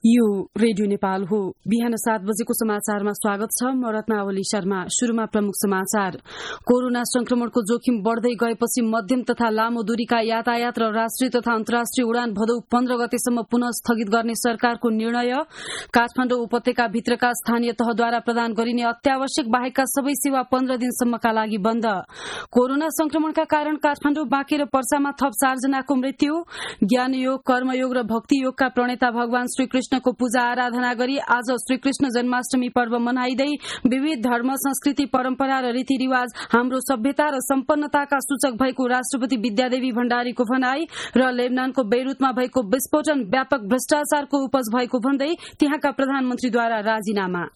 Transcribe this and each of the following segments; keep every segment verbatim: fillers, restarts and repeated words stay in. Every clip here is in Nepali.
यो रेडियो नेपाल हो। बिहान सात बजेको समाचारमा स्वागत छ। म रत्नावली शर्मा। शुरूमा प्रमुख समाचार। कोरोना संक्रमणको जोखिम बढ़दै गएपछि मध्यम तथा लामो दूरीका यातायात र राष्ट्रिय तथा अन्तर्राष्ट्रिय उडान भदौ पन्ध्र गतेसम्म पुनः स्थगित गर्ने सरकारको निर्णय। काठमाडौँ उपत्यका भित्रका स्थानीय तहद्वारा प्रदान गरिने अत्यावश्यक बाहेकका सबै सेवा पन्ध्र दिनसम्मका लागि बन्द। कोरोना संक्रमणका कारण काठमाडौँ, बाँके र पर्सामा थप चारजनाको मृत्यु। ज्ञानयोग, कर्मयोग र भक्तियोगका प्रणेता भगवान श्रीकृष्ण को पूजा आराधना गरी आज श्रीकृष्ण जन्माष्टमी पर्व मनाइदै विविध धर्म, संस्कृति, परम्परा र रीतिरिवाज हाम्रो सभ्यता र सम्पन्नताका सूचक भएको राष्ट्रपति विद्यादेवी भण्डारीको भनाई र लेबनानको बेरुतमा भएको विस्फोटन व्यापक भ्रष्टाचारको उपज भएको भन्दै त्यहाँका प्रधानमन्त्रीद्वारा राजीनामा।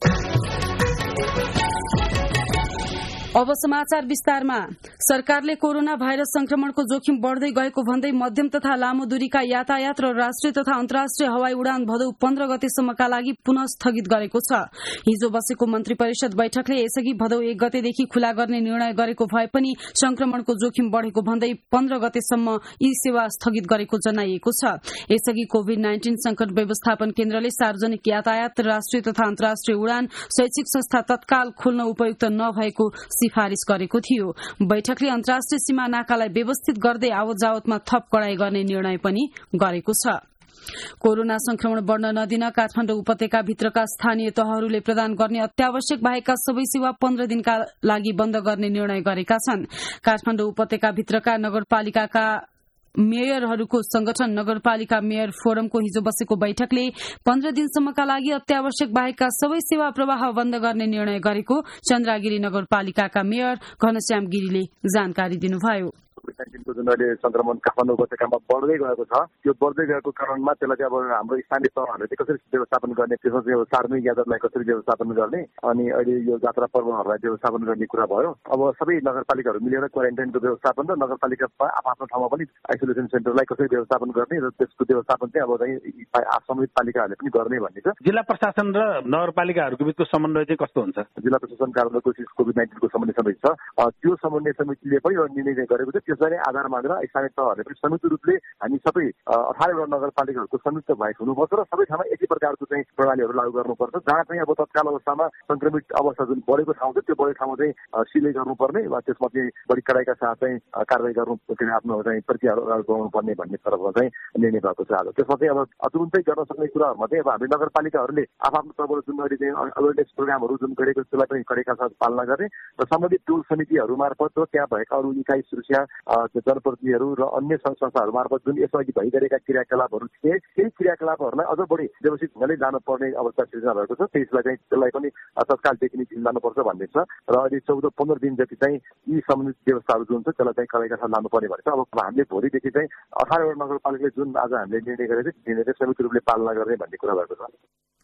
अब समाचार विस्तारमा। सरकारले कोरोना भाइरस संक्रमणको जोखिम बढ़दै गएको भन्दै मध्यम तथा लामो दूरीका यातायात र राष्ट्रिय तथा अन्तर्राष्ट्रिय हवाई उडान भदौ पन्ध्र गतेसम्मका लागि पुनः स्थगित गरेको छ। हिजो बसेको मन्त्री परिषद बैठकले यसअघि भदौ एक गतेदेखि खुला गर्ने निर्णय गरेको भए पनि संक्रमणको जोखिम बढ़ेको भन्दै पन्ध्र गतेसम्म यी सेवा स्थगित गरेको जनाइएको छ। यसअघि कोविड नाइन्टीन संकट व्यवस्थापन केन्द्रले सार्वजनिक यातायात, राष्ट्रिय तथा अन्तर्राष्ट्रिय उडान, शैक्षिक संस्था तत्काल खोल्न उपयुक्त नभएको सिफारिश गरेको थियो। बैठकले अन्तर्राष्ट्रिय सीमा नाकालाई व्यवस्थित गर्दै आवत जावतमा थप कडाई गर्ने निर्णय पनि गरेको छ। कोरोना संक्रमण बढ़न नदिन काठमाडौँ उपत्यका भित्रका स्थानीय तहहरूले प्रदान गर्ने अत्यावश्यक बाहेकका सबै सेवा पन्ध्र दिनका लागि बन्द गर्ने निर्णय गरेका छन्। काठमाडौँ उपत्यका भित्रका नगरपालिकाका मेयरहरूको संगठन नगरपालिका मेयर फोरमको हिजो बसेको बैठकले पन्ध्र दिनसम्मका लागि अत्यावश्यक बाहेकका सबै सेवा प्रवाह बन्द गर्ने निर्णय गरेको चन्द्रागिरी नगरपालिकाका मेयर घनश्याम गिरीले जानकारी दिनुभयो। कोभिड नाइन्टिनको जुन अहिले संक्रमण काठमाडौँ उपत्यकामा बढ्दै गएको छ, त्यो बढ्दै गएको कारणमा त्यसलाई चाहिँ अब हाम्रो स्थानीय तहहरूले चाहिँ कसरी व्यवस्थापन गर्ने, त्यसमा चाहिँ अब सार्वजनिक यातायातलाई कसरी व्यवस्थापन गर्ने, अनि अहिले यो जात्रा पर्वहरूलाई व्यवस्थापन गर्ने कुरा भयो। अब सबै नगरपालिकाहरू मिलेर क्वारेन्टाइनको व्यवस्थापन र नगरपालिका आफ्नो ठाउँमा पनि आइसोलेसन सेन्टरलाई कसरी व्यवस्थापन गर्ने र त्यसको व्यवस्थापन चाहिँ अब चाहिँ सम्बन्धित पालिकाहरूले पनि गर्ने भन्ने छ। जिल्ला प्रशासन र नगरपालिकाहरूको बीचको समन्वय चाहिँ कस्तो हुन्छ? जिल्ला प्रशासन कार्यालयको कोभिड नाइन्टिनको समन्वय समिति छ, त्यो समन्वय समितिले पनि निर्णय गरेको छ। त्यसलाई आधार मानेर स्थानीय तहहरूले पनि संयुक्त रूपले हामी सबै अठारवटा नगरपालिकाहरूको संयुक्त भएक हुनुपर्छ र सबै ठाउँमा एकै प्रकारको चाहिँ प्रणालीहरू लागू गर्नुपर्छ। जहाँ चाहिँ अब तत्काल अवस्थामा संक्रमित अवस्था जुन बढेको ठाउँ छ त्यो बढेको ठाउँमा चाहिँ सिलै गर्नुपर्ने वा त्यसमा चाहिँ बढी कडाइका साथ चाहिँ कारवाही गर्नु आफ्नो चाहिँ प्रक्रियाहरू गर्नुपर्ने भन्ने तर्फमा चाहिँ निर्णय भएको छ। आज त्यसमा चाहिँ अब तुरुन्तै गर्न सक्ने कुराहरूमा चाहिँ अब हामी नगरपालिकाहरूले आफ्नो तर्फबाट जुन अहिले चाहिँ अवेरनेस प्रोग्रामहरू जुन गरेको त्यसलाई पनि कडाइका साथ पालना गर्ने र सम्बन्धित टोल समितिहरू मार्फत र त्यहाँ भएका अरू इकाइ सुरक्षा जनप्रतिनिधिहरू र अन्य सङ्घ संस्थाहरू मार्फत जुन यसअघि भइरहेका क्रियाकलापहरू थिए त्यही क्रियाकलापहरूलाई अझ बढी व्यवस्थित ढङ्गले जानुपर्ने अवस्था सृजना भएको छ। त्यसलाई चाहिँ त्यसलाई पनि तत्काल टेक्निक लानुपर्छ भन्ने छ र अहिले चौध पन्ध्र दिन जति चाहिँ यी सम्बन्धित व्यवस्थाहरू जुन छ त्यसलाई चाहिँ कडाइका साथ लानुपर्ने भनेको छ। अब हामीले भोलिदेखि चाहिँ अठारवटा नगरपालिकाले जुन आज हामीले निर्णय गरेको छ निर्णय चाहिँ संयुक्त रूपले पालना गर्ने भन्ने कुरा भएको छ।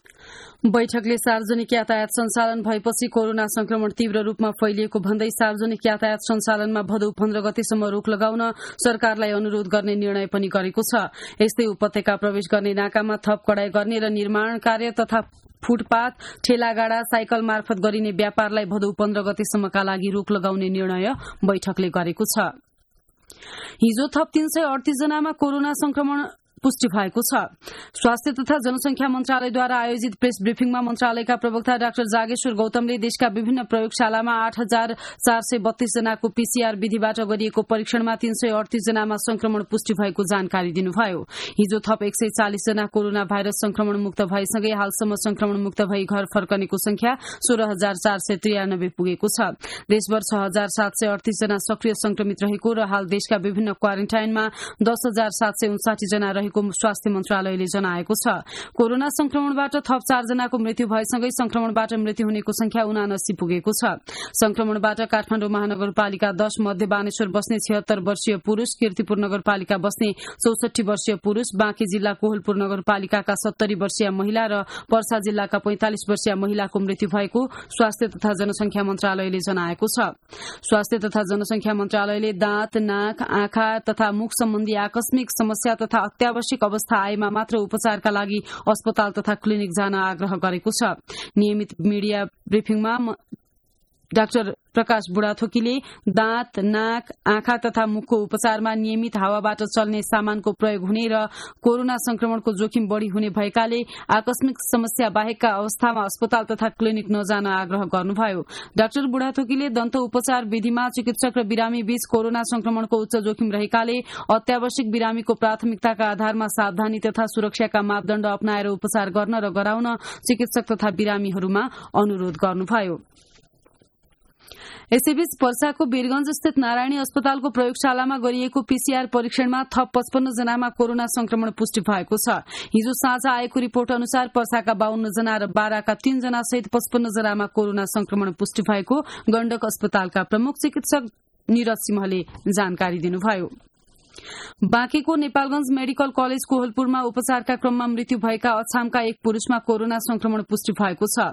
बैठकले सार्वजनिक यातायात सञ्चालन भएपछि कोरोना संक्रमण तीव्र रूपमा फैलिएको भन्दै सार्वजनिक यातायात सञ्चालनमा भदौ पन्ध्र गतेसम्म रोक लगाउन सरकारलाई अनुरोध गर्ने निर्णय पनि गरेको छ। यस्तै उपत्यका प्रवेश गर्ने नाकामा थप कडाई गर्ने र निर्माण कार्य तथा फुटपाथ, ठेलागाडा, साइकल मार्फत गरिने व्यापारलाई भदौ पन्ध्र गतेसम्मका लागि रोक लगाउने निर्णय बैठकले गरेको छ। हिजो थप तीन सय अडतीस जनामा कोरोना संक्रमण पुष्टि भएको छ। स्वास्थ्य तथा जनसंख्या मन्त्रालयद्वारा आयोजित प्रेस ब्रिफिङमा मन्त्रालयका प्रवक्ता डाक्टर जागेश्वर गौतमले देशका विभिन्न प्रयोगशालामा आठ हजार चार सय बत्तीस जनाको पीसीआर विधिबाट गरिएको परीक्षणमा तीन सय अडतीस जनामा संक्रमण पुष्टि भएको जानकारी दिनुभयो। हिजो थप एक सय चालिस जना कोरोना भाइरस संक्रमण मुक्त भएसँगै हालसम्म संक्रमण मुक्त भई घर फर्कनेको संख्या सोह्र हजार चार सय त्रियानब्बे पुगेको छ। देशभर छ हजार सात सय अडतीस जना सक्रिय संक्रमित रहेको र हाल देशका विभिन्न क्वारेन्टाइनमा दस हजार सात सय उन्साठी जना रहेको स्वास्थ्य मन्त्रालयले जनाएको छ। कोरोना संक्रमणबाट थप चारजनाको मृत्यु भएसँगै संक्रमणबाट मृत्यु हुनेको संख्या उनासी पुगेको छ। संक्रमणबाट काठमाडौँ महानगरपालिका दश मध्य बानेश्वर बस्ने छिहत्तर वर्षीय पुरूष, कीर्तिपुर नगरपालिका बस्ने चौसठी वर्षीय पुरूष, बाँके जिल्ला कोहलपुर नगरपालिकाका सत्तरी वर्षीय महिला र पर्सा जिल्लाका पैंतालिस वर्षीय महिलाको मृत्यु भएको स्वास्थ्य तथा जनसंख्या मन्त्रालयले जनाएको छ। स्वास्थ्य तथा जनसंख्या मन्त्रालयले दाँत, नाक, आँखा तथा मुख सम्बन्धी आकस्मिक समस्या तथा अत्यावश्यक अवस्था आएमा मात्र उपचारका लागि अस्पताल तथा क्लिनिक जान आग्रह गरेको छ। नियमित मिडिया ब्रिफिङमा डाक्टर प्रकाश बुढाथोकीले दाँत, नाक, आँखा तथा मुखको उपचारमा नियमित हावाबाट चल्ने सामानको प्रयोग हुने र कोरोना संक्रमणको जोखिम बढ़ी हुने भएकाले आकस्मिक समस्या बाहेकका अवस्थामा अस्पताल तथा क्लिनिक नजान आग्रह गर्नुभयो। डाक्टर बुढाथोकीले दन्त उपचार विधिमा चिकित्सक र बिरामी बीच कोरोना संक्रमणको उच्च जोखिम रहेकाले अत्यावश्यक बिरामीको प्राथमिकताका आधारमा सावधानी तथा सुरक्षाका मापदण्ड अपनाएर उपचार गर्न र गराउन चिकित्सक तथा बिरामीहरूमा अनुरोध गर्नुभयो। यसैबीच पर्साको वीरगंज स्थित नारायणी अस्पतालको प्रयोगशालामा गरिएको पीसीआर परीक्षणमा थप पचपन्न जनामा कोरोना संक्रमण पुष्टि भएको छ। हिजो साँझ आएको रिपोर्ट अनुसार पर्साका बाहन्न जना र बाराका तीन जना सहित पचपन्न जनामा कोरोना संक्रमण पुष्टि भएको गण्डक अस्पतालका प्रमुख चिकित्सक निरज सिंहले जानकारी दिनुभयो। बाँकेको नेपालगंज मेडिकल कलेज कोहलपुरमा उपचारका क्रममा मृत्यु भएका अछामका एक पुरूषमा कोरोना संक्रमण पुष्टि भएको छ।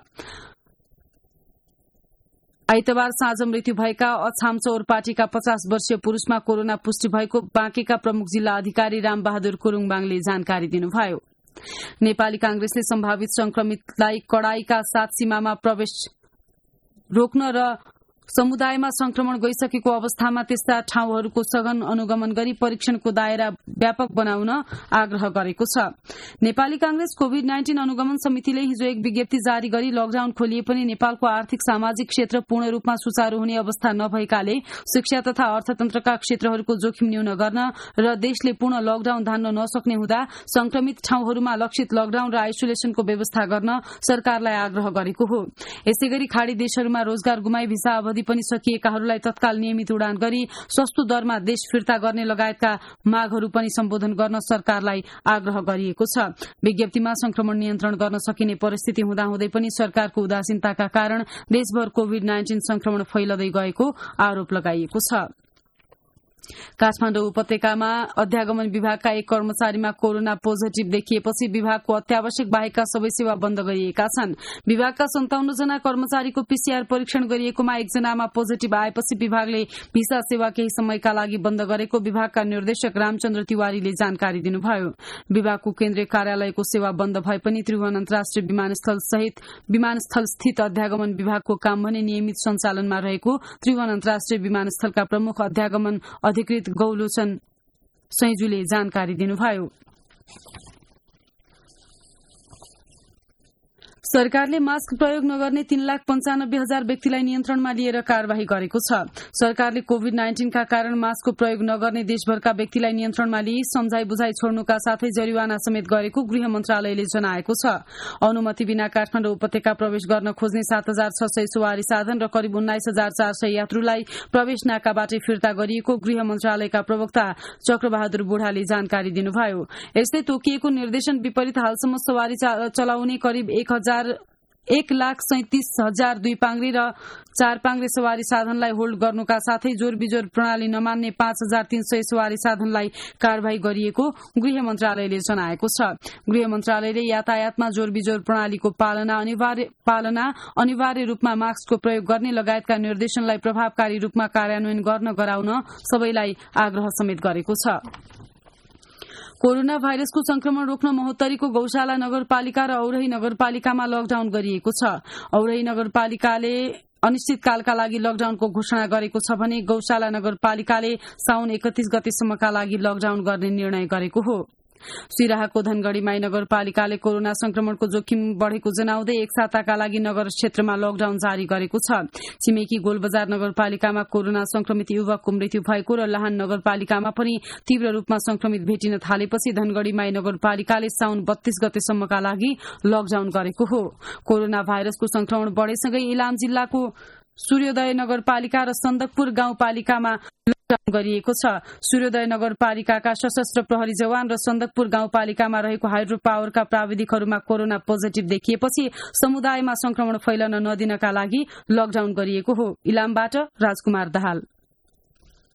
आइतबार साँझ मृत्यु भएका अछाम चौरपाटीका पचास वर्षीय पुरूषमा कोरोना पुष्टि भएको बाँकेका प्रमुख जिल्ला अधिकारी रामबहादुर कुरुङबाङले जानकारी दिनुभयो। नेपाली कांग्रेसले सम्भावित संक्रमितलाई कड़ाईका साथ सीमामा प्रवेश रोक्न र समुदायमा संक्रमण गइसकेको अवस्थामा त्यस्ता ठाउँहरूको सघन अनुगमन गरी परीक्षणको दायरा व्यापक बनाउन आग्रह गरेको छ। नेपाली कांग्रेस कोविड नाइन्टीन अनुगमन समितिले हिजो एक विज्ञप्ति जारी गरी लकडाउन खोलिए पनि नेपालको आर्थिक सामाजिक क्षेत्र पूर्ण रूपमा सुचारू हुने अवस्था नभएकाले शिक्षा तथा अर्थतन्त्रका क्षेत्रहरूको जोखिम न्यून गर्न र देशले पूर्ण लकडाउन धान्न नसक्ने हुँदा संक्रमित ठाउँहरूमा लक्षित लकडाउन र आइसोलेसनको व्यवस्था गर्न सरकारलाई आग्रह गरेको हो। यसैगरी खाड़ी देशहरूमा रोजगार गुमाई भिसा अवधि पनि सकिएकाहरूलाई तत्काल नियमित उडान गरी सस्तो दरमा देश फिर्ता गर्ने लगायतका मागहरू पनि सम्बोधन गर्न सरकारलाई आग्रह गरिएको छ। विज्ञप्तिमा संक्रमण नियन्त्रण गर्न सकिने परिस्थिति हुँदाहुँदै पनि सरकारको उदासीनताका कारण देशभर कोविड नाइन्टीन संक्रमण फैलदै गएको आरोप लगाइएको छ। काठमाडौँ उपत्यकामा अध्यागमन विभागका एक कर्मचारीमा कोरोना पोजिटिभ देखिएपछि विभागको अत्यावश्यक बाहेकका सबै सेवा बन्द गरिएका छन्। विभागका सन्ताउन्न जना कर्मचारीको पीसीआर परीक्षण गरिएकोमा एकजनामा पोजिटिभ आएपछि विभागले भिसा सेवा केही समयका लागि बन्द गरेको विभागका निर्देशक रामचन्द्र तिवारीले जानकारी दिनुभयो। विभागको केन्द्रीय कार्यालयको सेवा बन्द भए पनि त्रिभुवन अन्तर्राष्ट्रिय विमानस्थल सहित विमानस्थल स्थित अध्यागमन विभागको काम भने नियमित सञ्चालनमा रहेको त्रिभुवन अन्तर्राष्ट्रिय विमानस्थलका प्रमुख अध्यागमन अधिकृत गौलोचन सैजुले जानकारी दिनुभयो। सरकारले मास्क प्रयोग नगर्ने तीन लाख पञ्चानब्बे हजार व्यक्तिलाई नियन्त्रणमा लिएर कार्यवाही गरेको छ। सरकारले कोविड नाइन्टीनका कारण मास्कको प्रयोग नगर्ने देशभरका व्यक्तिलाई नियन्त्रणमा लिई सम्झाई बुझाई छोड्नुका साथै जरिवाना समेत गरेको गृह मन्त्रालयले जनाएको छ। अनुमति बिना काठमाडौँ उपत्यका प्रवेश गर्न खोज्ने सात हजार छ सय सवारी साधन र करिब उन्नाइस हजार चार सय यात्रुलाई प्रवेश नाकाबाटै फिर्ता गरिएको गृह मन्त्रालयका प्रवक्ता चक्रबहादुर बुढाले जानकारी दिनुभयो। यस्तै तोकिएको निर्देशन विपरीत हालसम्म सवारी चलाउने करिब एक हजार एक लाख सैतिस हजार दुई पाङ्ग्रे र चार पाङ्ग्रे सवारी साधनलाई होल्ड गर्नुका साथै जोर बिजोर प्रणाली नमान्ने पाँच हजार तीन सय सवारी साधनलाई कार्यवाही गरिएको गृह मन्त्रालयले जनाएको छ। गृह मन्त्रालयले यातायातमा जोर बिजोर प्रणालीको पालना अनिवार्य पालना अनिवार्य रूपमा मास्कको प्रयोग गर्ने लगायतका निर्देशनलाई प्रभावकारी रूपमा कार्यान्वयन गर्न गराउन सबैलाई आग्रह समेत गरेको छ। कोरोना भाइरसको संक्रमण रोक्न महोत्तरीको गौशाला नगरपालिका र औरही नगरपालिकामा लकडाउन गरिएको छ। औरही नगरपालिकाले अनिश्चितकालका लागि लकडाउनको घोषणा गरेको छ भने गौशाला नगरपालिकाले साउन एकतीस गतेसम्मका लागि लकडाउन गर्ने निर्णय गरेको हो। सिराहाको धनगढ़ीमाई नगरपालिकाले कोरोना संक्रमणको जोखिम बढ़ेको जनाउँदै एक साताका लागि नगर क्षेत्रमा लकडाउन जारी गरेको छ। छिमेकी गोलबजार नगरपालिकामा कोरोना संक्रमित युवकको मृत्यु भएको र लाहान नगरपालिकामा पनि तीव्र रूपमा संक्रमित भेटिन थालेपछि धनगढ़ीमाई नगरपालिकाले साउन बत्तीस गतेसम्मका लागि लकडाउन गरेको हो। कोरोना भाइरसको संक्रमण बढ़ेसँगै इलाम जिल्लाको सूर्योदय नगरपालिका र सन्दकपुर गाउँपालिकामा लकडाउन गरिएको छ। सूर्योदय नगरपालिकाका सशस्त्र प्रहरी जवान र सन्दकपुर गाउँपालिकामा रहेको हाइड्रो पावरका प्राविधिकहरूमा कोरोना पोजिटिभ देखिएपछि समुदायमा संक्रमण फैलन नदिनका लागि लकडाउन गरिएको हो। इलामबाट राजकुमार दाहाल।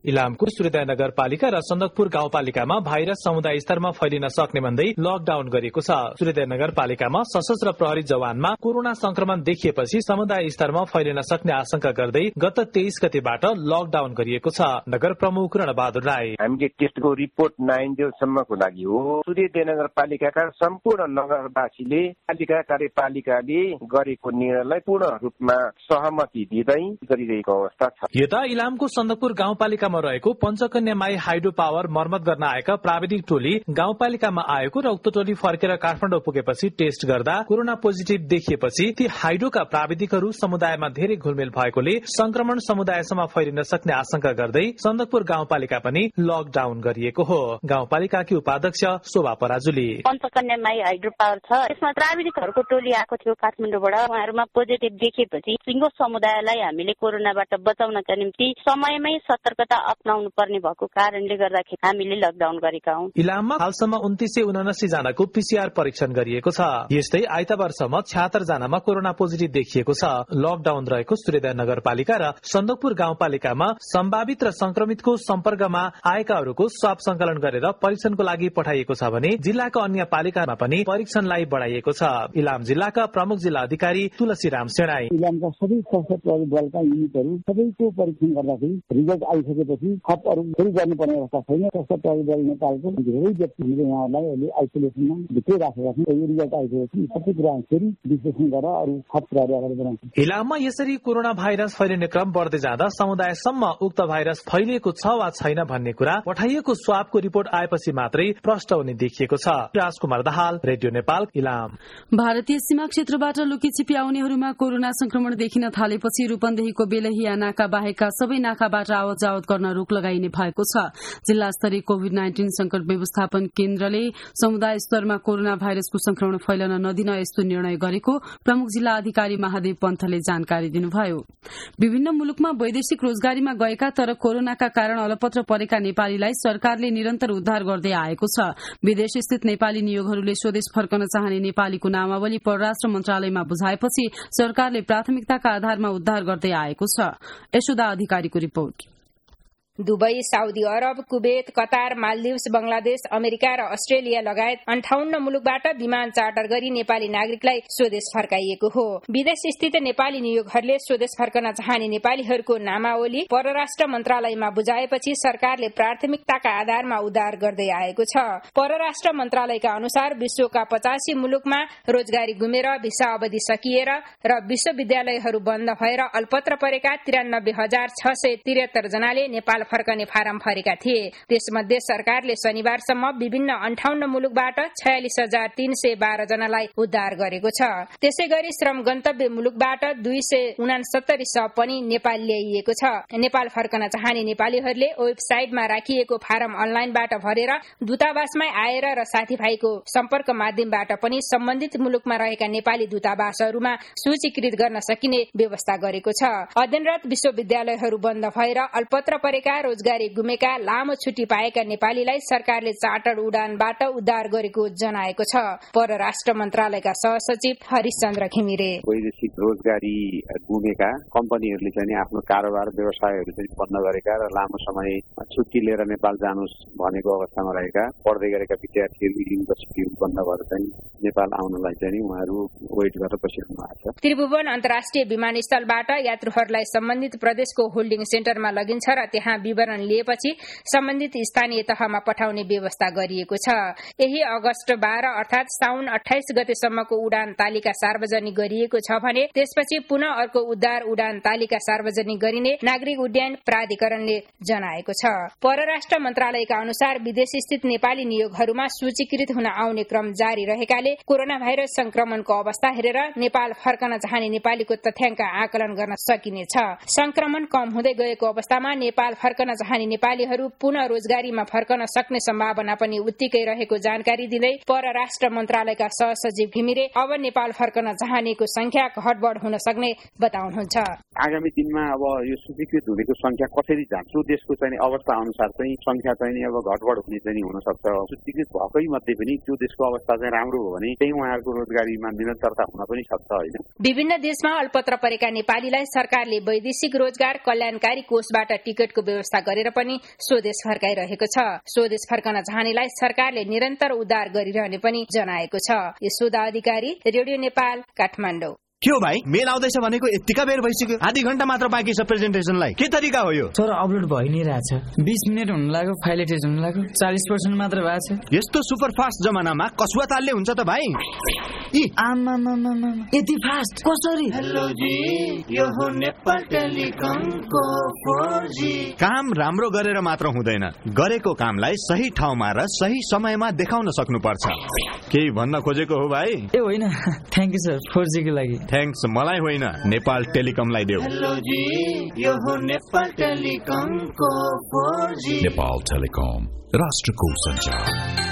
इलामको सूर्योदय नगरपालिका र सन्दकपुर गाउँपालिकामा भाइरस समुदाय स्तरमा फैलिन सक्ने भन्दै लकडाउन गरिएको छ। सूर्योदय नगरपालिकामा सशस्त्र प्रहरी जवानमा कोरोना संक्रमण देखिएपछि समुदाय स्तरमा फैलिन सक्ने आशंका गर्दै गत तेइस गतेबाट लकडाउन गरिएको छ। नगर प्रमुख रणबहादुर राई, हामीले टेस्टको रिपोर्ट नआइन्जेलसम्मको लागि हो। सूर्योदय नगरपालिकाका सम्पूर्ण नगरवासीले पालिका कार्यपालिकाले गरेको निर्णयलाई पूर्ण रूपमा सहमति दिँदै गरिरहेको अवस्था छ। यता इलामको सन्दकपुर गाउँपालिकामा रहेको पञ्चकन्या माई हाइड्रो पावर मर्मत गर्न आएका प्राविधिक टोली गाउँपालिकामा आएको र उक्त टोली फर्केर काठमाडौँ पुगेपछि टेस्ट गर्दा कोरोना पोजिटिभ देखिएपछि ती हाइड्रोका प्राविधिकहरू समुदायमा धेरै घुलमेल भएकोले संक्रमण समुदायसम्म फैलिन सक्ने आशंका गर्दै सन्दकपुर गाउँपालिका पनि लकडाउन गरिएको हो। गाउँपालिकाकी उपाध्यक्ष शोभा पराजुली, पञ्चकन्या माई हाइड्रो पावर छ, यसमा प्राविधिकहरूको टोली आएको थियो काठमाडौँबाट। उहाँहरूमा पोजिटिभ देखिएपछि सिङ्गो समुदायलाई हामीले कोरोनाबाट बचाउनका निम्ति समयमै सतर्कता अपनाउनु पर्ने भएको कारणले गर्दाखेरि हामीले लकडाउन गरेका हौं। इलाममा हालसम्म उन्तिस सय उनासी जनाको पीसीआर परीक्षण गरिएको छ। यस्तै आइतबारसम्म छ्यात्तर जनामा कोरोना पोजिटिभ देखिएको छ। लकडाउन रहेको सूर्योदय नगरपालिका र सन्दकपुर गाउँपालिकामा सम्भावित र संक्रमितको सम्पर्कमा आएकाहरूको स्वाब संकलन गरेर परीक्षणको लागि पठाइएको छ भने जिल्लाका अन्य पालिकामा पनि परीक्षणलाई बढाइएको छ। इलाम जिल्लाका प्रमुख जिल्ला अधिकारी तुलसीराम सेनाई, इलामका सबै सशस्त्र प्रहरी बलका युनिटहरू सबैको परीक्षण गर्दाखेरि रिजल्ट आइसकेपछि थप अरू फेरि गर्नुपर्ने अवस्था छैन। सशस्त्र प्रहरी बल नेपालको धेरै व्यक्तिहरूले यहाँलाई अहिले आइसोलेसनमा भित्रै राखेका छन्। यो रिजल्ट आइसकेपछि सबै कुरा फेरि विश्लेषण गरेर अरू थप कुराहरू अगाडि बढाउँछन्। इलाममा यसरी कोरोना भाइरस फैलिने क्रम बढ्दै जाँदा समुदायसम्म उक्त भाइरस फैलिएको छ वा छैन भन्ने कुरा पठाइएको स्वाबको रिपोर्ट आएपछि मात्रै प्रष्ट हुने देखिएको छ। राजकुमार दाहाल, रेडियो नेपाल, इलाम। भारतीय सीमा क्षेत्रबाट लुकीछिपी आउनेहरूमा कोरोना संक्रमण देखिन थालेपछि रूपन्देहीको बेलहिया नाका बाहेकका सबै नाकाबाट आवत जावत गर्न रोक लगाइने भएको छ। जिल्ला स्तरीय कोविड नाइन्टिन संकट व्यवस्थापन केन्द्रले समुदाय स्तरमा कोरोना भाइरसको संक्रमण फैलन नदिन यस्तो निर्णय गरेको प्रमुख जिल्ला अधिकारी महादेव पन्थले जानकारी दिनुभयो। विभिन्न मुलुकमा वैदेशिक रोजगारीमा गएका तर कोरोनाका कारण अलपत्र परेका नेपालीलाई सरकारले निरन्तर उद्धार गर्दै आएको छ। विदेश स्थित नेपाली नियोगहरूले स्वदेश फर्कन चाहने नेपालीको नामावली परराष्ट्र मन्त्रालयमा बुझाएपछि सरकारले प्राथमिकताका आधारमा उद्धार गर्दै आएको छ। यशोदा अधिकारीको रिपोर्ट। Dubai, Saudi Arabia, Kuwait, Qatar, Maldives, Bangladesh, America र अस्ट्रेलिया लगायत अन्ठाउन्न मुलुकबाट विमान चार्टर गरी नेपाली नागरिकलाई स्वदेश फर्काइएको हो। विदेश स्थित नेपाली नियोगहरूले स्वदेश फर्कन चाहने नेपालीहरूको नामावली परराष्ट्र मन्त्रालयमा बुझाएपछि सरकारले प्राथमिकताका आधारमा उद्धार गर्दै आएको छ। परराष्ट्र मन्त्रालयका अनुसार विश्वका पचासी मुलुकमा रोजगारी गुमेर भिसा अवधि सकिएर र विश्वविद्यालयहरू बन्द भएर अल्पत्र परेका तिरानब्बे हजार छ सय त्रिहत्तर जनाले नेपाल फर्कने फारम भरेका थिए। त्यसमध्ये सरकारले शनिबारसम्म विभिन्न अन्ठाउन्न मुलुकबाट छयालिस हजार तीन सय बाह्र जनालाई उद्धार गरेको छ। त्यसै गरी श्रम गन्तव्य मुलुकबाट दुई सय उनासत्तरी शव पनि नेपाल ल्याइएको छ। नेपाल फर्कन चाहने नेपालीहरूले वेबसाइटमा राखिएको फारम अनलाइनबाट भरेर दूतावासमै आएर र साथीभाइको सम्पर्क माध्यमबाट पनि सम्बन्धित मुलुकमा रहेका नेपाली दूतावासहरूमा सूचीकृत गर्न सकिने व्यवस्था गरेको छ। अध्ययनरत विश्वविद्यालयहरू बन्द भएर अल्पत्र परेका रोजगारी गुमेका लामो छुट्टी पाएका नेपालीलाई सरकारले चार्टर्ड उडानबाट उद्धार गरेको जनाएको छ। परराष्ट्र मन्त्रालयका सहसचिव हरिशचन्द्र घिमिरे, वैदेशिक रोजगारी गुमेका कम्पनीहरूले चाहिँ आफ्नो कारोबार व्यवसायहरू चाहिँ बन्द गरेका र लामो समय छुट्टी लिएर नेपाल जानुस् भनेको अवस्थामा रहेका पढ्दै गरेका विद्यार्थीहरू, युनिभर्सिटीहरू बन्द भएर चाहिँ नेपाल आउनलाई चाहिँ उहाँहरू वेट गरेर बसिरहनु भएको छ। त्रिभुवन अन्तर्राष्ट्रिय विमानस्थलबाट यात्रुहरूलाई सम्बन्धित प्रदेशको होल्डिङ सेन्टरमा लगिन्छ र त्यहाँ विवरण लिएपछि सम्बन्धित स्थानीय तहमा पठाउने व्यवस्था गरिएको छ। यही अगस्त बाह्र अर्थात साउन अठाइस गतेसम्मको उडान तालिका सार्वजनिक गरिएको छ भने त्यसपछि पुनः अर्को उद्धार उडान तालिका सार्वजनिक गरिने नागरिक उड्डयन प्राधिकरणले जनाएको छ। परराष्ट्र मन्त्रालयका अनुसार विदेश स्थित नेपाली नियोगहरूमा सूचीकृत हुन आउने क्रम जारी रहेकाले कोरोना भाइरस संक्रमणको अवस्था हेरेर नेपाल फर्कन चाहने नेपालीको तथ्याङ्क आकलन गर्न सकिनेछ। संक्रमण कम हुँदै गएको अवस्थामा नेपाल फर्कन चाहने नेपालीहरू पुनः रोजगारीमा फर्कन सक्ने सम्भावना पनि उत्तिकै रहेको जानकारी दिँदै परराष्ट्र मन्त्रालयका सहसचिव घिमिरे अब नेपाल फर्कन चाहनेको संख्या घटबढ हुन सक्ने बताउनुहुन्छ। आगामी दिनमा अब यो सूचीकृत हुनेको संख्या कसरी जान्छ देशको चाहिँ अवस्था अनुसार चाहिँ संख्या चाहिँ अब घटबढ हुने चाहिँ हुन सक्छ। सूचीकृत भएकै मध्ये पनि त्यो देशको अवस्था चाहिँ राम्रो हो भने त्यही उहाँहरूको रोजगारीमा निरन्तरता हुन पनि सक्छ होइन। विभिन्न देशमा अल्पत्र परेका नेपालीलाई सरकारले वैदेशिक रोजगार कल्याणकारी कोषबाट टिकटको व्यवस्था गरेर पनि स्वदेश फर्काइरहेको छ। स्वदेश फर्कन चाहनेलाई सरकारले निरन्तर उद्धार गरिरहने पनि जनाएको छ। यशोदा अधिकारी, रेडियो नेपाल, काठमाडौँ। के हो भाइ, मेल आउँदैछ भनेको यतिका बेर भइसक्यो, आधी घण्टा मात्र बाँकी छ प्रेजेन्टेसनलाई। के तरिका हो यो? तर अपलोड भइ नै रहेछ, बीस मिनट हुन लाग्यो, फाइल एटेच हुन लाग्यो, चालीस पर्सेन्ट मात्र भएको छ। यस्तो सुपर फास्ट जमानामा कसुवा तालले हुन्छ त भाइ? यति फास्ट कसरी? हेलो जी, यो हो नेपाल टेलिकमको फोर जी। काम राम्रो गरेर मात्र हुँदैन, गरेको कामलाई सही ठाउँमा र सही समयमा देखाउन सक्नुपर्छ। केही भन्न खोजेको हो भाइ? ए होइन, thank you sir, four G को लागि। थ्याङ्क्स मलाई होइन, नेपाल टेलिकमलाई देऊ। हेलो जी, यो हो नेपाल टेलिकमको फोर जी। नेपाल टेलिकम, राष्ट्रको सञ्चार।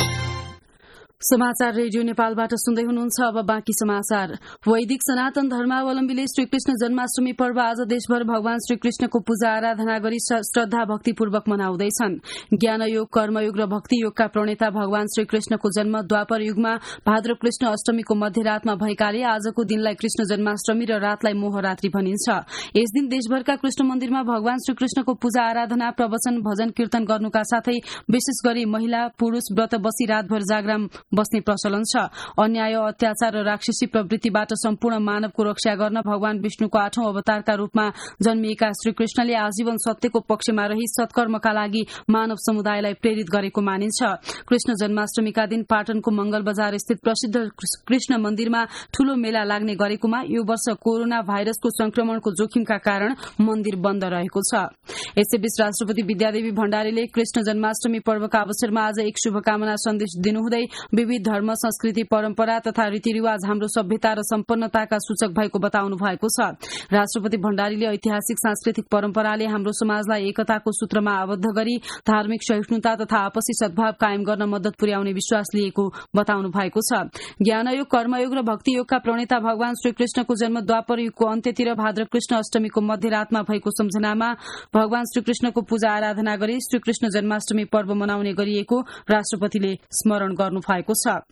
समाचार रेडियो नेपालबाट सुन्दै हुनुहुन्छ। अब बाँकी समाचार। वैदिक सनातन धर्मावलम्बीले श्रीकृष्ण जन्माष्टमी पर्व आज देशभर भगवान श्रीकृष्णको पूजा आराधना गरी श्रद्धा भक्तिपूर्वक मनाउँदैछन्। ज्ञानयोग, कर्मयोग र भक्ति योगका प्रणेता भगवान श्रीकृष्णको जन्म द्वापर युगमा भाद्र कृष्ण अष्टमीको मध्यरातमा भएकाले आजको दिनलाई कृष्ण जन्माष्टमी र रातलाई मोहरात्रि भनिन्छ। यस दिन देशभरका कृष्ण मन्दिरमा भगवान श्रीकृष्णको पूजा आराधना, प्रवचन, भजन कीर्तन गर्नुका साथै विशेष गरी महिला पुरूष व्रत बसी रातभर जागराम बस्ने प्रचलन छ। अन्याय, अत्याचार र राक्षसी प्रवृत्तिबाट सम्पूर्ण मानवको रक्षा गर्न भगवान विष्णुको आठौं अवतारका रूपमा जन्मिएका श्रीकृष्णले आजीवन सत्यको पक्षमा रही सत्कर्मका लागि मानव समुदायलाई प्रेरित गरेको मानिन्छ। कृष्ण जन्माष्टमीका दिन पाटनको मंगल बजार स्थित प्रसिद्ध कृष्ण मन्दिरमा ठूलो मेला लाग्ने गरेकोमा यो वर्ष कोरोना भाइरसको संक्रमणको जोखिमका कारण मन्दिर बन्द रहेको छ। यसैबीच राष्ट्रपति विद्यादेवी भण्डारीले कृष्ण जन्माष्टमी पर्वका अवसरमा आज एक शुभकामना सन्देश दिनुहुँदै विविध धर्म, संस्कृति, परम्परा तथा रीतिरिवाज हाम्रो सभ्यता र सम्पन्नताका सूचक भएको बताउनु भएको छ। राष्ट्रपति भण्डारीले ऐतिहासिक सांस्कृतिक परम्पराले हाम्रो समाजलाई एकताको सूत्रमा आबद्ध गरी धार्मिक सहिष्णुता तथा आपसी सद्भाव कायम गर्न मद्दत पुर्याउने विश्वास लिएको बताउनु भएको छ। ज्ञानयोग, कर्मयोग र भक्ति योगका प्रणेता भगवान श्रीकृष्णको जन्म द्वापर युगको अन्त्यतिर भाद्र कृष्ण अष्टमीको मध्यरातमा भएको सम्झनामा भगवान श्रीकृष्णको पूजा आराधना गरी श्रीकृष्ण जन्माष्टमी पर्व मनाउने गरिएको राष्ट्रपतिले स्मरण गर्नु भएको छ।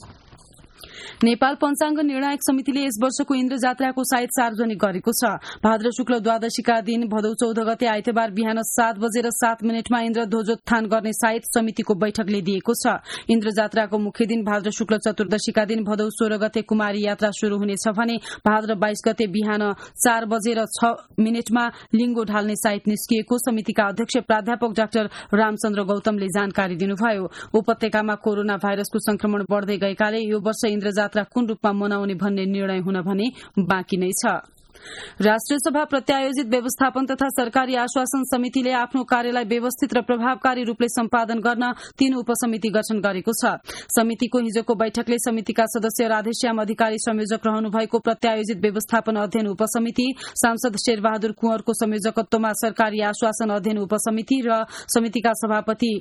नेपाल पञ्चाङ्ग निर्णायक समितिले यस वर्षको इन्द्र जात्राको साइत सार्वजनिक गरेको छ। भाद्र शुक्ल द्वादशीका दिन भदौ चौध गते आइतबार बिहान सात बजेर सात मिनटमा इन्द्र ध्वजोत्थान गर्ने साइत समितिको बैठकले दिएको छ। इन्द्र जात्राको मुख्य दिन भाद्र शुक्ल चतुर्दशीका दिन भदौ सोह्र गते कुमारी यात्रा शुरू हुनेछ भने भाद्र बाइस गते बिहान चार बजेर छ मिनटमा लिङ्गो ढाल्ने साइत निस्किएको समितिका अध्यक्ष प्राध्यापक डाक्टर रामचन्द्र गौतमले जानकारी दिनुभयो। उपत्यकामा कोरोना भाइरसको संक्रमण बढ़दै गएकाले यो वर्ष इन्द्र जात्रा कुन रूपमा मनाउने भन्ने निर्णय हुन भने बाँकी नै छ। राष्ट्रिय सभा प्रत्यायोजित व्यवस्थापन तथा सरकारी आश्वासन समितिले आफ्नो कार्यलाई व्यवस्थित र प्रभावकारी रूपले सम्पादन गर्न तीन उपसमिति गठन गरेको छ। समितिको हिजोको बैठकले समितिका सदस्य राधेश्याम अधिकारी संयोजक रहनु भएको प्रत्यायोजित व्यवस्थापन अध्ययन उपसमिति, सांसद शेरबहादुर कुँवरको संयोजकत्वमा सरकारी आश्वासन अध्ययन उपसमिति र समितिका सभापति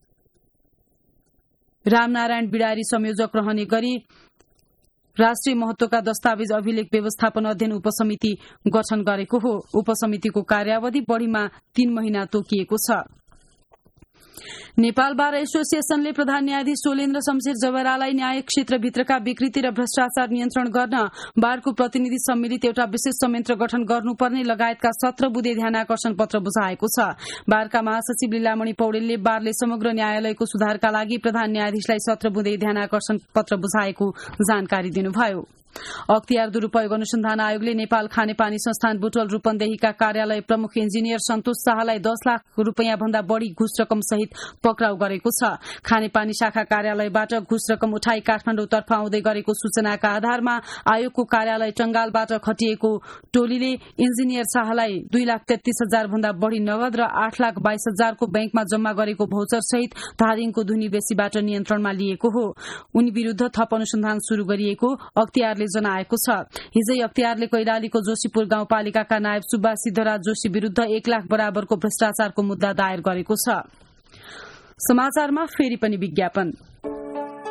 रामनारायण बिडारी संयोजक रहने गरी राष्ट्रिय महत्वका दस्तावेज अभिलेख व्यवस्थापन अध्ययन उपसमिति गठन गरेको हो। उपसमितिको कार्यावधि बढ़ीमा तीन महिना तोकिएको छ। नेपाल बार एसोसिएशनले प्रधान न्यायाधीश सोलेन्द्र शमशेर जबरालाई न्याय क्षेत्रभित्रका विकृति र भ्रष्टाचार नियन्त्रण गर्न बारको प्रतिनिधि सम्मिलित एउटा विशेष संयन्त्र गठन गर्नुपर्ने लगायतका सत्र बुँदे ध्यानाकर्षण पत्र बुझाएको छ। बारका महासचिव लीलामणि पौडेलले बारले समग्र न्यायालयको सुधारका लागि प्रधान न्यायाधीशलाई सत्र बुँदे ध्यानाकर्षण पत्र बुझाएको जानकारी दिनुभयो। अख्तियार दुरूपयोग अनुसन्धान आयोगले नेपाल खानेपानी संस्थान बुटवल रूपन्देहीका कार्यालय प्रमुख इन्जिनियर सन्तोष शाहलाई दस लाख रूपियाँ भन्दा बढ़ी घुस रकम सहित पक्राउ गरेको छ। खानेपानी शाखा कार्यालयबाट घुस रकम उठाई काठमाडौँतर्फ आउँदै गरेको सूचनाका आधारमा आयोगको कार्यालय टंगालबाट खटिएको टोलीले इन्जिनियर शाहलाई दुई लाख तेत्तीस हजार भन्दा बढ़ी नगद र आठ लाख बाइस हजारको बैंकमा जम्मा गरेको भौचर सहित धादिङको धुनी बेसीबाट नियन्त्रणमा लिएको हो। उनी विरूद्ध थप अनुसन्धान शुरू गरिएको अख्तियारले जनाएको छ। हिजै अख्तियारले कैलालीको जोशीपुर गाउँपालिकाका नायब सुब्बा सिद्धराज जोशी विरूद्ध एक लाख बराबरको भ्रष्टाचारको मुद्दा दायर गरेको छ। समाचारमा फेरि पनि विज्ञापन।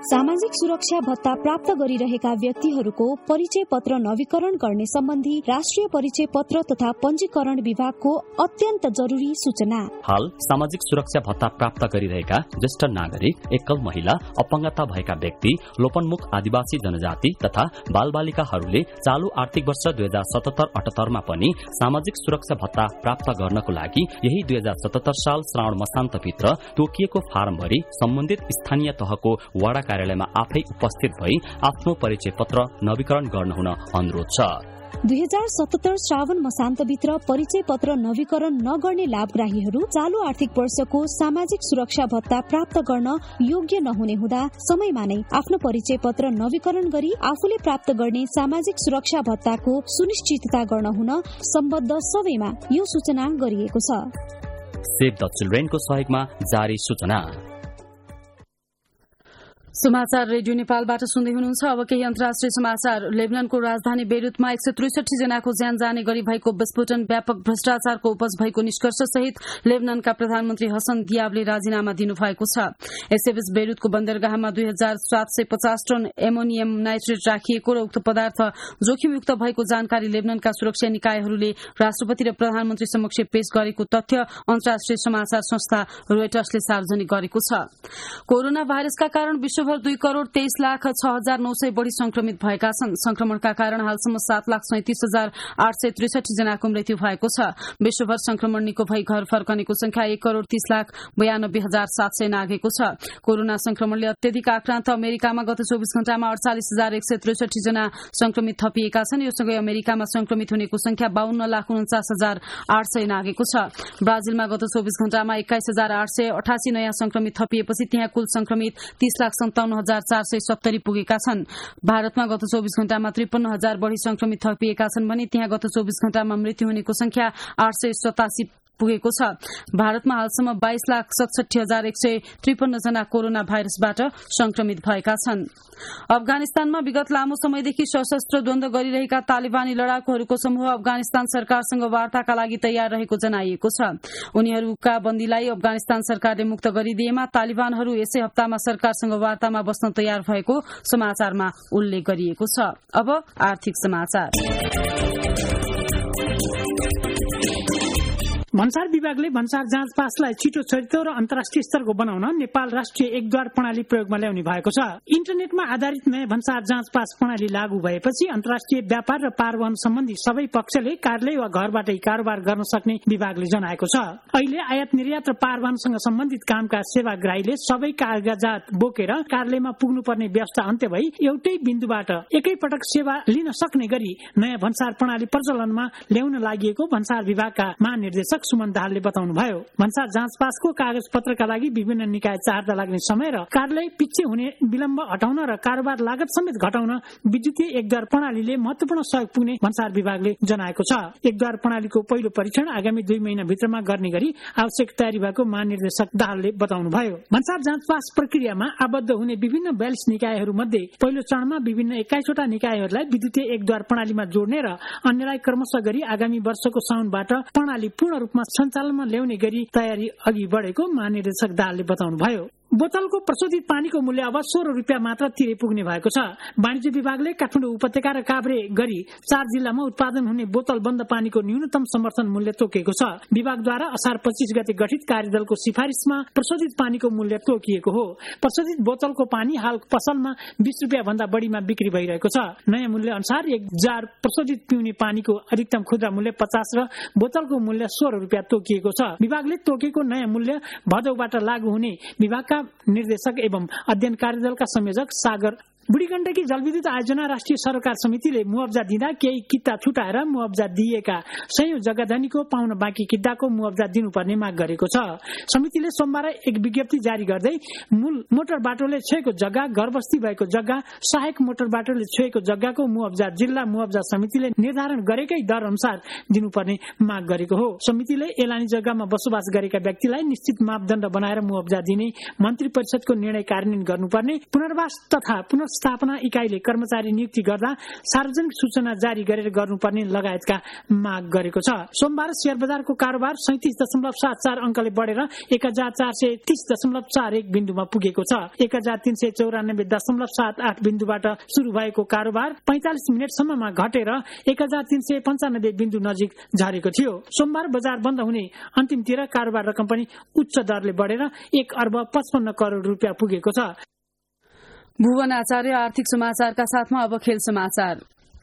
सामाजिक सुरक्षा भत्ता प्राप्त गरिरहेका व्यक्तिहरूको परिचय पत्र नवीकरण गर्ने सम्बन्धी राष्ट्रिय परिचय पत्र तथा पंजीकरण विभागको अत्यन्त जरूरी सूचना। हाल सामाजिक सुरक्षा भत्ता प्राप्त गरिरहेका ज्येष्ठ नागरिक, एकल महिला, अपंगता भएका व्यक्ति, लोपन्मुख आदिवासी जनजाति तथा बालबालिकाहरूले चालू आर्थिक वर्ष दुई हजार सतहत्तर अठहत्तरमा पनि सामाजिक सुरक्षा भत्ता प्राप्त गर्नको लागि यही दुई हजार सतहत्तर साल श्रावण मसान्तभित्र तोकिएको फारम भरि सम्बन्धित स्थानीय तहको वडा कार्यालयमा आफै उपस्थित भई आफ्नो परिचय पत्र नवीकरण गर्नुहुन अनुरोध छ। दुई हजार सतहत्तर श्रावण मसान्तभित्र परिचय पत्र नवीकरण नगर्ने लाभग्राहीहरू चालू आर्थिक वर्षको सामाजिक सुरक्षा भत्ता प्राप्त गर्न योग्य नहुने हुँदा समयमा नै आफ्नो परिचय पत्र नवीकरण गरी आफूले प्राप्त गर्ने सामाजिक सुरक्षा भत्ताको सुनिश्चितता गर्न हुन सम्बद्ध सबैमा यो सूचना गरिएको छ। सेभ द चिल्ड्रेनको सहयोगमा जारी सूचना। समाचार रेडियो नेपालबाट सुन्दै हुनुहुन्छ। अब केही अन्तर्राष्ट्रिय समाचार। लेबनानको राजधानी बेरुतमा एक सय त्रिसठी जनाको ज्यान जाने गरी भएको विस्फोटन व्यापक भ्रष्टाचारको उपज भएको निष्कर्ष सहित लेबनानका प्रधानमन्त्री हसन दियाबले राजीनामा दिनुभएको छ। यसैबीच बेरुतको बन्दरगाहमा दुई हजार सात सय पचास टन एमोनियम नाइट्रेट राखिएको र उक्त पदार्थ जोखिमयुक्त भएको जानकारी लेबनानका सुरक्षा निकायहरूले राष्ट्रपति र प्रधानमन्त्री समक्ष पेश गरेको तथ्य अन्तर्राष्ट्रिय समाचार संस्था रोयटर्सले सार्वजनिक गरेको छ। कोरोना भाइरसका कारण विश्वभर दुई करोड़ तेइस लाख छ हजार नौ सय बढ़ी संक्रमित भएका छन्। संक्रमणका कारण हालसम्म सात लाख सैंतिस हजार आठ सय त्रिसठी जनाको मृत्यु भएको छ। विश्वभर संक्रमण निको भई घर फर्कनेको संख्या एक करोड़ तीस लाख बयानब्बे हजार सात सय नागेको छ। कोरोना संक्रमणले अत्यधिक आक्रान्त अमेरिकामा गत चौबीस घण्टामा अड़चालिस हजार एक सय त्रिसठी जना संक्रमित थपिएका छन्। यो सँगै अमेरिकामा संक्रमित हुनेको संख्या बाहन्न लाख उन्चास हजार आठ सय नागेको छ। ब्राजिलमा गत चौबीस घण्टामा एक्काइस हजार आठ सय अठासी नयाँ संक्रमित थपिएपछि त्यहाँ कुल संक्रमित तीस लाख सन्ताउन्न हजार चार सय सत्तरी पुगेका छन्। भारतमा गत चौबीस घण्टामा त्रिपन्न हजार बढ़ी संक्रमित थपिएका छन् भने त्यहाँ गत चौबीस घण्टामा मृत्यु हुनेको संख्या आठ सय सतासी पुगेको छ। भारतमा हालसम्म बाइस लाख सतसठी हजार एक सय त्रिपन्न जना कोरोना भाइरसबाट संक्रमित भएका छन्। अफगानिस्तानमा विगत लामो समयदेखि सशस्त्र द्वन्द्व गरिरहेका तालिबानी लडाकुहरूको समूह अफगानिस्तान सरकारसँग वार्ताका लागि तयार रहेको जनाइएको छ। उनीहरूका बन्दीलाई अफगानिस्तान सरकारले मुक्त गरिदिएमा तालिबानहरू यसै हप्तामा सरकारसँग वार्तामा बस्न तयार भएको समाचारमा उल्लेख गरिएको छ। अब आर्थिक समाचार। भन्सार विभागले भन्सार जाँच पासलाई छिटो छरितो र अन्तर्राष्ट्रिय स्तरको बनाउन नेपाल राष्ट्रिय एकद्वार प्रणाली प्रयोगमा ल्याउने भएको छ। इन्टरनेटमा आधारित नयाँ भन्सार जाँच पास प्रणाली लागू भएपछि अन्तर्राष्ट्रिय व्यापार र पारवहन सम्बन्धी सबै पक्षले कार्यालय वा घरबाटै कारोबार गर्न सक्ने विभागले जनाएको छ। अहिले आयात निर्यात र पारवहनसँग सम्बन्धित कामका सेवाग्राहीले सबै कागजात बोकेर कार्यालयमा पुग्नुपर्ने व्यवस्था अन्त्य भई एउटै बिन्दुबाट एकै पटक सेवा लिन सक्ने गरी नयाँ भन्सार प्रणाली प्रचलनमा ल्याउन लागि भन्सार विभागका महानिर्देशक सुमन दाहालले बताउनुभयो। भन्सार जाँच पासको कागज पत्रका लागि विभिन्न निकाय चार्दा लाग्ने समय र कार्यालय पछि हुने विलम्ब हटाउन र कारोबार लागत समेत घटाउन विद्युतीय एकद्वार प्रणालीले महत्वपूर्ण सहयोग पुग्ने भन्सार विभागले जनाएको छ। एकद्वार प्रणालीको पहिलो परीक्षण आगामी दुई महिना भित्रमा गर्ने गरी आवश्यक तयारी भएको महानिर्देशक दाहालले बताउनुभयो। भन्सार जाँच पास प्रक्रियामा आबद्ध हुने विभिन्न बयालिस निकायहरू मध्ये पहिलो चरणमा विभिन्न एक्काइसवटा निकायहरूलाई विद्युतीय एकद्वार प्रणालीमा जोड्ने र अन्यलाई क्रमशः गरी आगामी वर्षको साउनबाट प्रणाली पूर्ण रूपमा सञ्चालनमा ल्याउने गरी तयारी अघि बढेको महानिर्देशक दाहालले बताउनुभयो। बोतलको प्रशोधित पानीको मूल्य अब सोह्र रुपियाँ मात्र तिरे पुग्ने भएको छ। वाणिज्य विभागले काठमाडौँ उपत्यका र काभ्रे गरी चार जिल्लामा उत्पादन हुने बोतल बन्द पानीको न्यूनतम समर्थन मूल्य तोकिएको छ। विभागद्वारा असार पच्चीस गते गठित कार्यदलको सिफारिसमा प्रशोधित पानीको मूल्य तोकिएको हो। प्रशोधित बोतलको पानी हाल पसलमा बीस रुपियाँ भन्दा बढ़ीमा बिक्री भइरहेको छ। नयाँ मूल्य अनुसार एक जार प्रशोधित पिउने पानीको अधिकतम खुद्रा मूल्य पचास र बोतलको मूल्य सोह्र रुपियाँ तोकिएको छ। विभागले तोकेको नयाँ मूल्य भदौबाट लागू हुने विभागका निर्देशक एवं अध्ययन कार्यदलका संयोजक सागर बुढीगण्डकी जलविद्युत आयोजना राष्ट्रिय सरोकार समितिले मुआब्जा दिँदा केही किता छुटाएर मुआब्जा दिएका सयौं जग्गाधनीको पाउन बाँकी किताको मुआब्जा दिनुपर्ने माग गरेको छ। समितिले सोमबार एक विज्ञप्ति जारी गर्दै मूल मोटर बाटोले छोएको जग्गा, घरबस्ती भएको जग्गा, सहायक मोटर बाटोले छोएको जग्गाको मुआब्जा जिल्ला मुआब्जा समितिले निर्धारण गरेकै दर अनुसार दिनुपर्ने माग गरेको हो। समितिले एलानी जग्गामा बसोबास गरेका व्यक्तिलाई निश्चित मापदण्ड बनाएर मुआब्जा दिने, मन्त्री परिषदको निर्णय कार्यान्वयन गर्नुपर्ने, पुनर्वास तथा पुनर् व्यवस्थापना इकाइले कर्मचारी नियुक्ति गर्दा सार्वजनिक सूचना जारी गरेर गर्नुपर्ने लगायतका माग गरेको छ। सोमबार शेयर बजारको कारोबार सैतिस दशमलव सात चार अंकले बढेर एक हजार चार सय तीस दशमलव चार एक बिन्दुमा पुगेको छ। एक हजार तीन सय चौरानब्बे दशमलव सात आठ बिन्दुबाट शुरू भएको कारोबार पैंतालिस मिनटसम्ममा घटेर एक हजार तीन सय पञ्चानब्बे बिन्दु नजिक झरेको थियो। सोमबार बजार बन्द हुने अन्तिमतिर कारोबार रकम पनि उच्च दरले बढेर एक अर्ब पचपन्न करोड़ रुपियाँ पुगेको छ। भुवन आचार्य आर्थिक समाचारका साथमा अब खेल समाचार।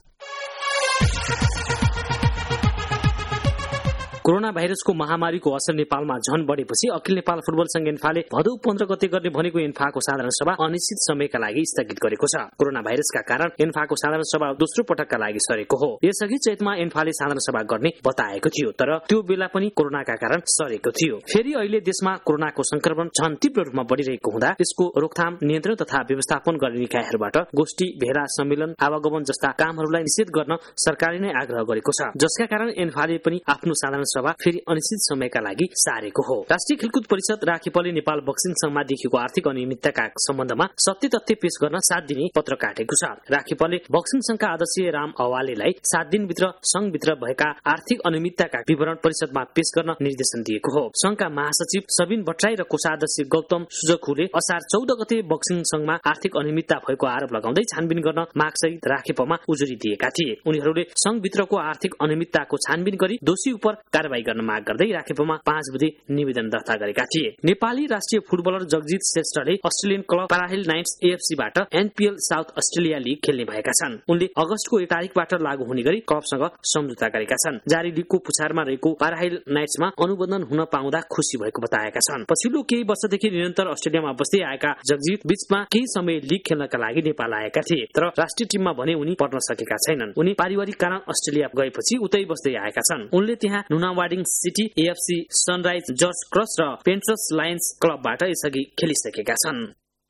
कोरोना भाइरसको महामारीको असर नेपालमा झन बढेपछि अखिल नेपाल फुटबल संघ इन्फाले भदौ पन्ध्र गते गर्ने भनेको इन्फाको साधारण सभा अनिश्चित समयका लागि स्थगित गरेको छ। कोरोना भाइरसका कारण इन्फाको साधारण सभा दोस्रो पटकका लागि सरेको हो। यसअघि चैतमा इन्फाले साधारण सभा गर्ने बताएको थियो, तर त्यो बेला पनि कोरोनाका कारण सरेको थियो। फेरि अहिले देशमा कोरोनाको संक्रमण झन तीव्र रूपमा बढ़िरहेको हुँदा यसको रोकथाम, नियन्त्रण तथा व्यवस्थापन गर्ने निकायहरूबाट गोष्ठी, भेला, सम्मेलन, आवागमन जस्ता कामहरूलाई निषेध गर्न सरकारले नै आग्रह गरेको छ, जसका कारण इन्फाले पनि आफ्नो साधारण सभा फेरि अनिश्चित समयका लागि सारेको हो। राष्ट्रिय खेलकुद परिषद राखेपले नेपाल बक्सिङ संघमा देखिएको आर्थिक अनियमितताका सम्बन्धमा सत्य तथ्य पेश गर्न सात दिने पत्र काटेको छ। राखेपले बक्सिङ संघका अध्यक्ष राम अवालेलाई सात दिनभित्र संघभित्र भएका आर्थिक अनियमितताका विवरण परिषदमा पेश गर्न निर्देशन दिएको हो। संघका महासचिव सबिन भट्टराई र कोषाध्यक्ष गौतम सुजखुले असार चौध गते बक्सिङ संघमा आर्थिक अनियमितता भएको आरोप लगाउँदै छानबिन गर्न मागसहित राखेपमा उजुरी दिएका थिए। उनीहरूले संघभित्रको आर्थिक अनियमितताको छानबिन गरी दोषी उप कारबाही गर्न माग गर्दै राखेपमा पाँच बुधे निवेदन दर्ता गरेका थिए। नेपाली राष्ट्रिय फुटबलर जगजित श्रेष्ठले अस्ट्रेलियन क्लब पाराहिल नाइट्स एएफसीबाट एनपीएल साउथ अस्ट्रेलिया लीग खेल्ने भएका छन्। उनले अगस्तको एक तारिकबाट लागू हुने गरी क्लबसँग सम्झौता गरेका छन्। जारी लीगको पुछारमा रहेको पाराहिल नाइट्समा अनुबन्धन हुन पाउँदा खुशी भएको बताएका छन्। पछिल्लो केही वर्षदेखि निरन्तर अस्ट्रेलियामा बस्दै आएका जगजित बीचमा केही समय लीग खेल्नका लागि नेपाल आएका थिए, तर राष्ट्रिय टिममा भने उनी पर्न सकेका छैनन्। उनी पारिवारिक कारण अस्ट्रेलिया गएपछि उतै बस्दै आएका छन्। उनले त्यहाँ Nunawading City, AFC, Sunrise, George Cross र पेन्ट्रस लायन्स क्लबबाट यसअघि खेलिसकेका छन्।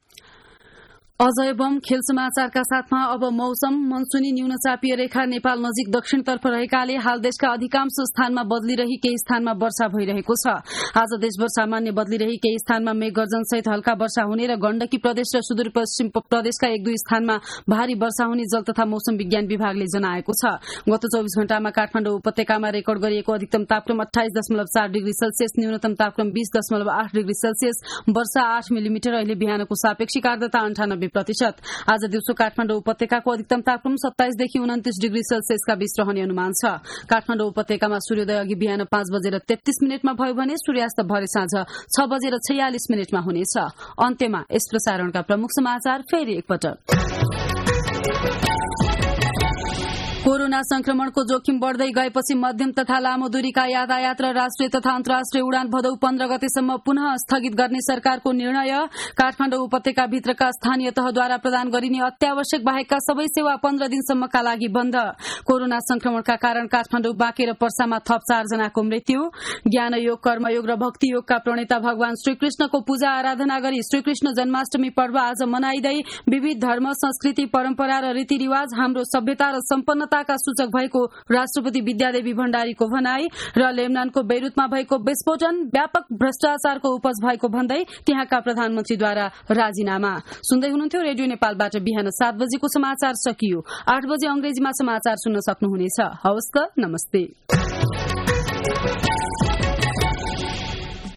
अजय बम खेल समाचारका साथमा अब मौसम। मनसुनी न्यूनचापीय रेखा नेपाल नजिक दक्षिणतर्फ रहेकाले हाल देशका अधिकांश स्थानमा बदलिरही केही स्थानमा वर्षा भइरहेको छ। आज देशभर सामान्य बदलिरही केही स्थानमा मेघगर्जन सहित हल्का वर्षा हुने र गण्डकी प्रदेश र सुदूरपश्चिम प्रदेशका एक दुई स्थानमा भारी वर्षा हुने जल तथा मौसम विज्ञान विभागले जनाएको छ। गत चौबीस घण्टामा काठमाडौँ उपत्यकामा रेकर्ड गरिएको अधिकतम तापक्रम अठाइस दशमलव चार डिग्री सेल्सियस, न्यूनतम तापक्रम बीस दशमलव आठ डिग्री सेल्सियस, वर्षा आठ मिलिमिटर। अहिले बिहानको सापेक्षिक आर्द्रता अन्ठानब्बे प्रतिशत। आज दिउँसो काठमाडौँ उपत्यकाको अधिकतम तापक्रम सत्ताइसदेखि उन्तिस डिग्री सेल्सियसका बीच रहने अनुमान छ। काठमाडौँ उपत्यकामा सूर्योदय अघि बिहान पाँच बजेर तेत्तीस मिनटमा भयो भने सूर्यास्त भरे साँझ छ बजेर छयालिस मिनटमा हुनेछ। अन्त्यमा यस प्रसारणका प्रमुख समाचार फेरि एकपटक। कोरोना संक्रमणको जोखिम बढ़दै गएपछि मध्यम तथा लामो दूरीका यातायात र राष्ट्रिय तथा अन्तर्राष्ट्रिय उडान भदौ पन्ध्र गतेसम्म पुनः स्थगित गर्ने सरकारको निर्णय। काठमाडौँ उपत्यका भित्रका स्थानीय तहद्वारा प्रदान गरिने अत्यावश्यक बाहेकका सबै सेवा पन्ध्र दिनसम्मका लागि बन्द। कोरोना संक्रमणका कारण काठमाडौँ, बाँके र पर्सामा थप चारजनाको मृत्यु। ज्ञान योग, कर्मयोग र भक्ति योगका प्रणेता भगवान श्रीकृष्णको पूजा आराधना गरी श्रीकृष्ण जन्माष्टमी पर्व आज मनाइँदै विविध धर्म, संस्कृति, परम्परा र रीतिरिवाज हाम्रो सभ्यता र सम्पन्न का सूचक भएको राष्ट्रपति विद्यादेवी भण्डारीको भनाई र लेबनानको बेरुतमा भएको विस्फोटन व्यापक भ्रष्टाचारको उपज भएको भन्दै त्यहाँका प्रधानमन्त्रीद्वारा राजीनामा। सुन्दै हुनुहुन्थ्यो रेडियो नेपालबाट बिहान सात बजेको समाचार सकियो। आठ बजे अंग्रेजीमा समाचार सुन्न सक्नुहुनेछ। हवस् त, नमस्ते।